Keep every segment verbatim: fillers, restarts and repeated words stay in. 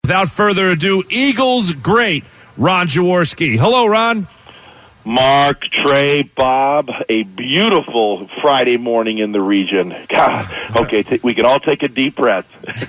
Without further ado, Eagles great, Ron Jaworski. Hello, Ron. Mark, Trey, Bob, a beautiful Friday morning in the region. God, okay, t- we can all take a deep breath.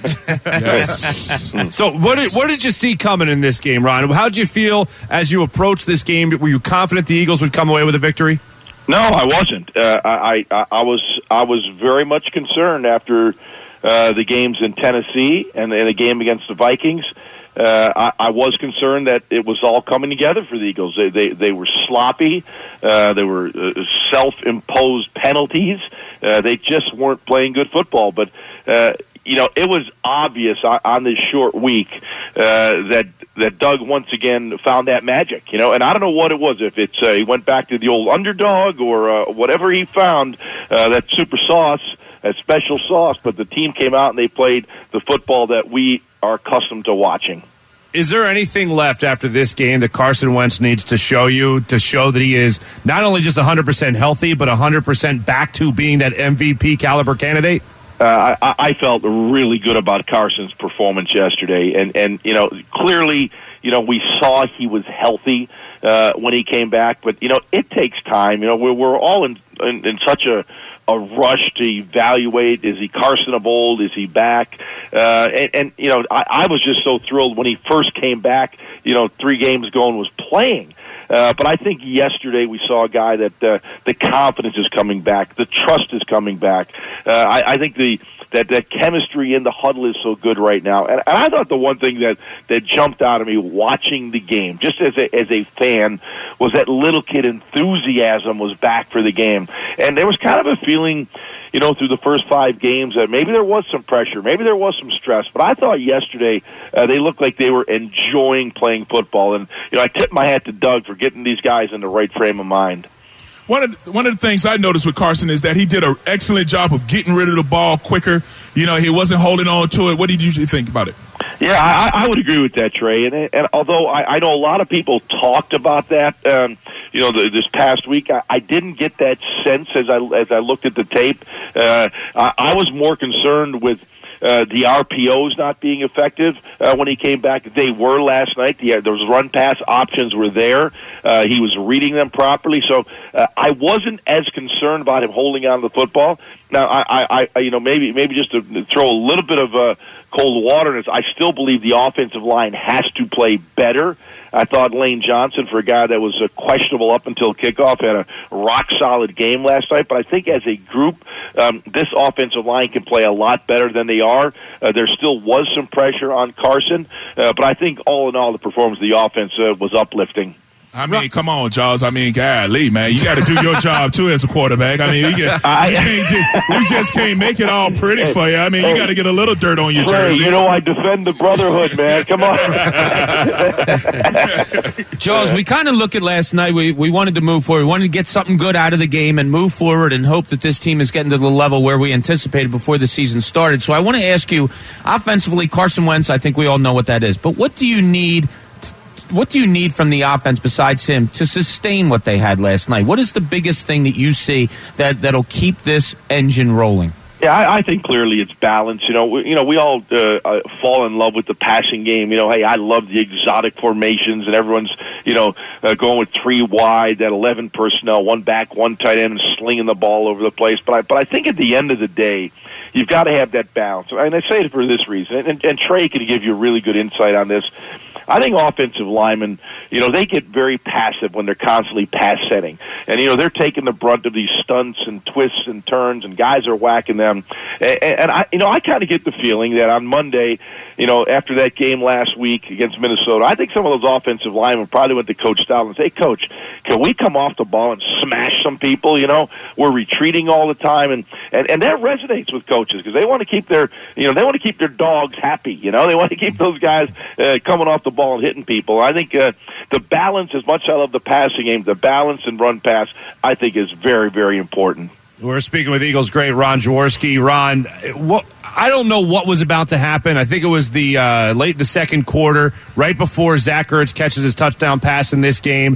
Yes. So what did, what did you see coming in this game, Ron? How did you feel as you approached this game? Were you confident the Eagles would come away with a victory? No, I wasn't. Uh, I, I, I was I was very much concerned after uh, the games in Tennessee and, and the game against the Vikings. Uh, I, I was concerned that it was all coming together for the Eagles. They they, they were sloppy. Uh, they were uh, self-imposed penalties. Uh, they just weren't playing good football. But, uh, you know, it was obvious on, on this short week uh, that that Doug once again found that magic, you know. And I don't know what it was, if it's uh, he went back to the old underdog or uh, whatever he found, uh, that super sauce, that special sauce. But the team came out and they played the football that we are accustomed to watching. Is there anything left after this game that Carson Wentz needs to show you to show that he is not only just one hundred percent healthy, but one hundred percent back to being that M V P caliber candidate? Uh, I, I felt really good about Carson's performance yesterday, and, and you know, clearly, you know, we saw he was healthy uh, when he came back, but, you know, it takes time. You know, we're, we're all in, in, in such a a rush to evaluate, is he Carson of old, is he back? Uh, and, and, you know, I, I was just so thrilled when he first came back, you know, three games ago and was playing. Uh, but I think yesterday we saw a guy that uh, the confidence is coming back, the trust is coming back. Uh, I, I think the that that chemistry in the huddle is so good right now. And, and I thought the one thing that, that jumped out of me watching the game, just as a, as a fan, was that little kid enthusiasm was back for the game. And there was kind of a feeling, you know, through the first five games that maybe there was some pressure, maybe there was some stress. But I thought yesterday uh, they looked like they were enjoying playing football. And, you know, I tip my hat to Doug for getting these guys in the right frame of mind. One of the, one of the things I noticed with Carson is that he did an excellent job of getting rid of the ball quicker. You know, he wasn't holding on to it. What did you think about it? Yeah, I, I would agree with that, Trey. And, and although I, I know a lot of people talked about that, um, you know, the, this past week, I, I didn't get that sense as I as I looked at the tape. Uh, I, I was more concerned with Uh, the R P Os not being effective uh, when he came back. They were last night. The, those run-pass options were there. Uh, he was reading them properly. So uh, I wasn't as concerned about him holding on to the football. Now, I, I, you know, maybe maybe just to throw a little bit of uh, cold water in it, I still believe the offensive line has to play better. I thought Lane Johnson, for a guy that was uh, questionable up until kickoff, had a rock-solid game last night. But I think as a group, um, this offensive line can play a lot better than they are. Uh, there still was some pressure on Carson, uh, but I think all in all, the performance of the offense uh, was uplifting. I mean, come on, Charles. I mean, golly, man, you got to do your job too as a quarterback. I mean, you get, I, you can't just, we just can't make it all pretty for you. I mean, you got to get a little dirt on your Trey, jersey. You know, I defend the brotherhood, man. Come on, Charles. We kind of look at last night. We we wanted to move forward. We wanted to get something good out of the game and move forward and hope that this team is getting to the level where we anticipated before the season started. So I want to ask you, offensively, Carson Wentz. I think we all know what that is. But what do you need? What do you need from the offense besides him to sustain what they had last night? What is the biggest thing that you see that, that'll keep this engine rolling? Yeah, I, I think clearly it's balance. You know, we, you know, we all uh, uh, fall in love with the passing game. You know, hey, I love the exotic formations, and everyone's, you know, uh, going with three wide, that eleven personnel, one back, one tight end, and slinging the ball over the place. But I, but I think at the end of the day, you've got to have that balance. And I say it for this reason, and, and Trey can give you really good insight on this. I think offensive linemen, you know, they get very passive when they're constantly pass setting. And, you know, they're taking the brunt of these stunts and twists and turns, and guys are whacking them. And, and I, you know, I kind of get the feeling that on Monday, you know, after that game last week against Minnesota, I think some of those offensive linemen probably went to Coach Stalin and said, hey, Coach, can we come off the ball and smash some people? You know, we're retreating all the time. And, and, and that resonates with coaches because they want to keep their, you know, they want to keep their dogs happy. You know, they want to keep those guys uh, coming off the ball and hitting people. I think uh, the balance, as much as I love the passing game, the balance and run pass, I think is very, very important. We're speaking with Eagles great Ron Jaworski. Ron, what, I don't know what was about to happen. I think it was the uh, late in the second quarter, right before Zach Ertz catches his touchdown pass in this game.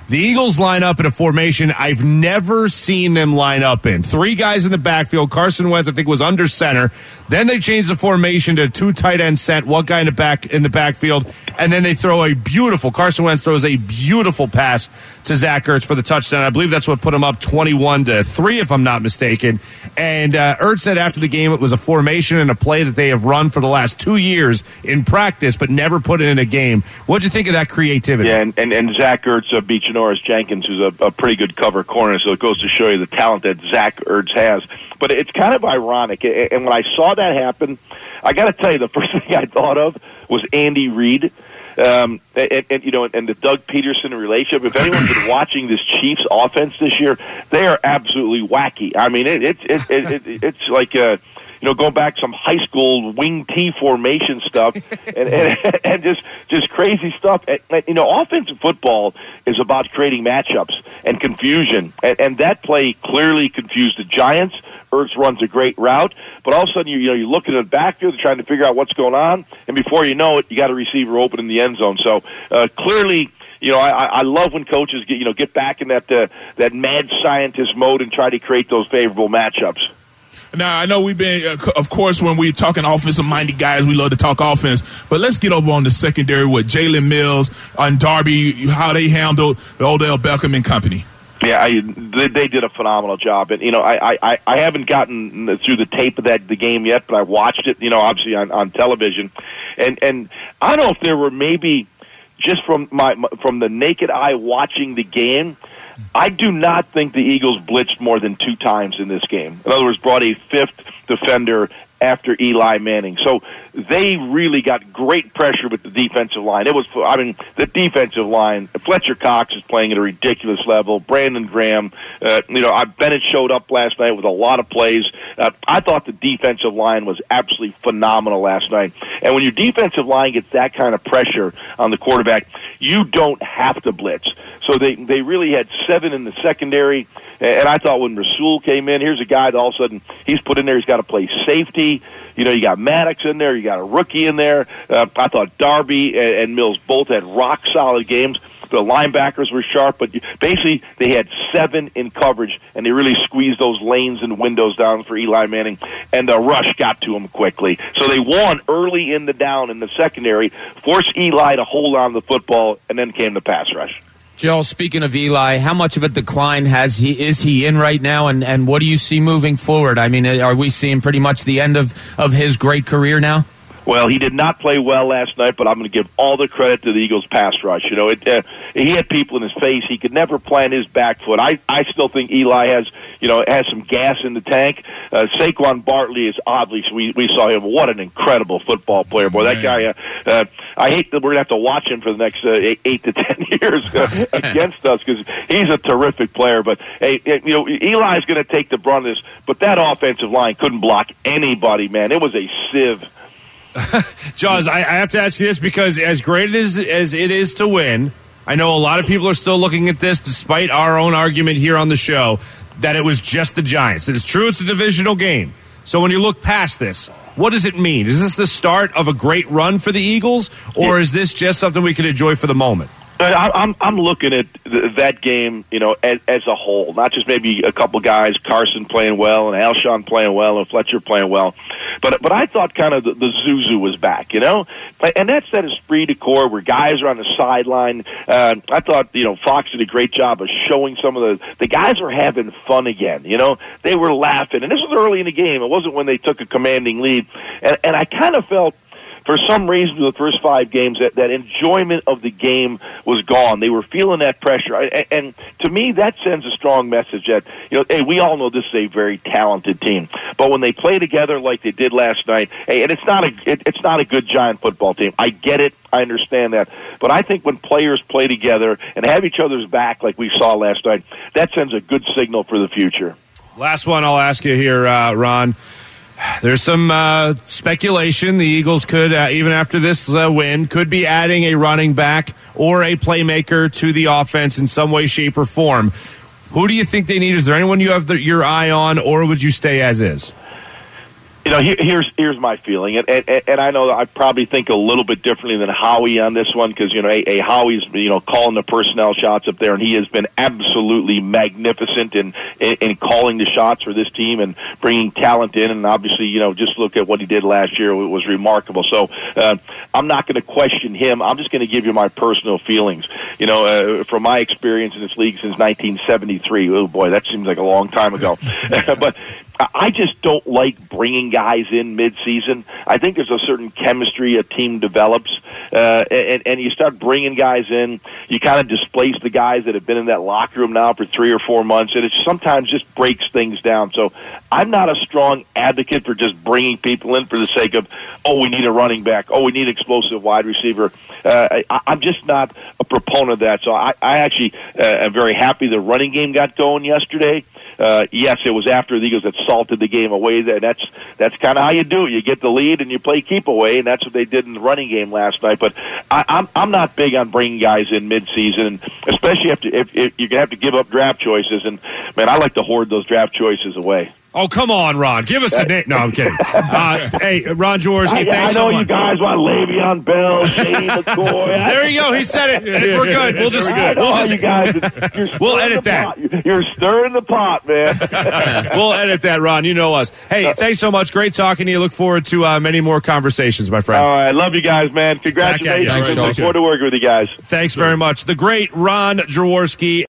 The Eagles line up in a formation I've never seen them line up in. Three guys in the backfield. Carson Wentz, I think, was under center. Then they changed the formation to two tight end set, one guy in the back in the backfield, and then they throw a beautiful. Carson Wentz throws a beautiful pass to Zach Ertz for the touchdown. I believe that's what put him up twenty-one to three, if I'm not mistaken. And uh, Ertz said after the game it was a formation and a play that they have run for the last two years in practice, but never put it in a game. What'd you think of that creativity? Yeah, and, and, and Zach Ertz uh, beat Janoris Jenkins, who's a, a pretty good cover corner, so it goes to show you the talent that Zach Ertz has. But it's kind of ironic, and when I saw that happen, I got to tell you, the first thing I thought of was Andy Reid. Um, and, and you know, and the Doug Peterson relationship. If anyone's been watching this Chiefs offense this year, they are absolutely wacky. I mean, it, it, it, it, it it's like uh, you know, going back some high school wing T formation stuff, and, and, and just just crazy stuff. And, and, you know, offensive football is about creating matchups and confusion, and, and that play clearly confused the Giants. Ertz runs a great route, but all of a sudden you, you know you're looking at the backfield, you're trying to figure out what's going on, and before you know it, you got a receiver open in the end zone. So uh, clearly, you know, I, I love when coaches get you know get back in that uh, that mad scientist mode and try to create those favorable matchups. Now, I know we've been, uh, of course, when we're talking offensive-minded guys, we love to talk offense. But let's get over on the secondary with Jalen Mills and Darby, how they handled the Odell Beckham and company. Yeah, I, they, they did a phenomenal job, and you know, I, I, I haven't gotten through the tape of that the game yet, but I watched it, you know, obviously on, on television, and and I don't know if there were maybe just from my from the naked eye watching the game, I do not think the Eagles blitzed more than two times in this game. In other words, brought a fifth defender after Eli Manning. So they really got great pressure with the defensive line. It was, I mean, the defensive line, Fletcher Cox is playing at a ridiculous level. Brandon Graham, uh, you know, Bennett showed up last night with a lot of plays. Uh, I thought the defensive line was absolutely phenomenal last night. And when your defensive line gets that kind of pressure on the quarterback, you don't have to blitz. So they, they really had seven in the secondary. And I thought when Rasul came in, here's a guy that all of a sudden he's put in there, he's got to play safety. You know, you got Maddox in there, you got a rookie in there. Uh, I thought Darby and, and Mills both had rock-solid games. The linebackers were sharp, but basically they had seven in coverage, and they really squeezed those lanes and windows down for Eli Manning, and the rush got to him quickly. So they won early in the down in the secondary, forced Eli to hold on to the football, and then came the pass rush. Joel, speaking of Eli, how much of a decline has he is he in right now, and, and what do you see moving forward? I mean, are we seeing pretty much the end of, of his great career now? Well, he did not play well last night, but I'm going to give all the credit to the Eagles' pass rush. You know, it, uh, he had people in his face. He could never plant his back foot. I, I still think Eli has, you know, has some gas in the tank. Uh, Saquon Barkley is oddly, we, we saw him. What an incredible football player. Boy, that guy, uh, uh, I hate that we're going to have to watch him for the next uh, eight, eight to ten years uh, against us because he's a terrific player. But, hey, you know, Eli's going to take the brunt of this, but that offensive line couldn't block anybody, man. It was a sieve. Jaws, I, I have to ask you this because as great as, as it is to win, I know a lot of people are still looking at this, despite our own argument here on the show, that it was just the Giants. It is true it's a divisional game. So when you look past this, what does it mean? Is this the start of a great run for the Eagles, or yeah. is this just something we can enjoy for the moment? I'm I'm looking at that game, you know, as, as a whole, not just maybe a couple guys, Carson playing well and Alshon playing well and Fletcher playing well, but but I thought kind of the, the Zuzu was back, you know, and that's that esprit de corps where guys are on the sideline. Uh, I thought you know Fox did a great job of showing some of the the guys were having fun again, you know, they were laughing, and this was early in the game. It wasn't when they took a commanding lead, and and I kind of felt. For some reason, the first five games, that, that enjoyment of the game was gone. They were feeling that pressure. And, and to me, that sends a strong message that, you know, hey, we all know this is a very talented team. But when they play together like they did last night, hey, and it's not a it, it's not a good Giant football team. I get it. I understand that. But I think when players play together and have each other's back like we saw last night, that sends a good signal for the future. Last one I'll ask you here, uh, Ron. There's some uh, speculation the Eagles could, uh, even after this uh, win, could be adding a running back or a playmaker to the offense in some way, shape, or form. Who do you think they need? Is there anyone you have the, your eye on, or would you stay as is? You know, here, here's here's my feeling, and, and and I know that I probably think a little bit differently than Howie on this one because you know, a, a Howie's you know calling the personnel shots up there, and he has been absolutely magnificent in, in in calling the shots for this team and bringing talent in, and obviously you know just look at what he did last year; it was remarkable. So uh, I'm not going to question him. I'm just going to give you my personal feelings. You know, uh, from my experience in this league since nineteen seventy-three. Oh boy, that seems like a long time ago, but. I just don't like bringing guys in mid-season. I think there's a certain chemistry a team develops, uh, and, and you start bringing guys in. You kind of displace the guys that have been in that locker room now for three or four months, and it sometimes just breaks things down. So I'm not a strong advocate for just bringing people in for the sake of, oh, we need a running back, oh, we need an explosive wide receiver. Uh, I, I'm just not a proponent of that. So I, I actually uh, am very happy the running game got going yesterday. Uh, yes, it was after the Eagles had salted the game away. That's that's kind of how you do it. You get the lead and you play keep away, and that's what they did in the running game last night. But I, I'm I'm not big on bringing guys in mid-season, and especially if, if, if you're gonna have to give up draft choices. And man, I like to hoard those draft choices away. Oh, come on, Ron. Give us a name. No, I'm kidding. Uh, hey, Ron Jaworski, I, thanks I know so much. you guys want Le'Veon Bell, Shady McCoy. There you go. He said it. We're good. We'll just, I know we'll just, you guys. You're we'll edit the that. Pot. You're stirring the pot, man. We'll edit that, Ron. You know us. Hey, thanks so much. Great talking to you. Look forward to uh, many more conversations, my friend. All right. Love you guys, man. Congratulations. Thanks, Look forward to working with you guys. Thanks very much. The great Ron Jaworski.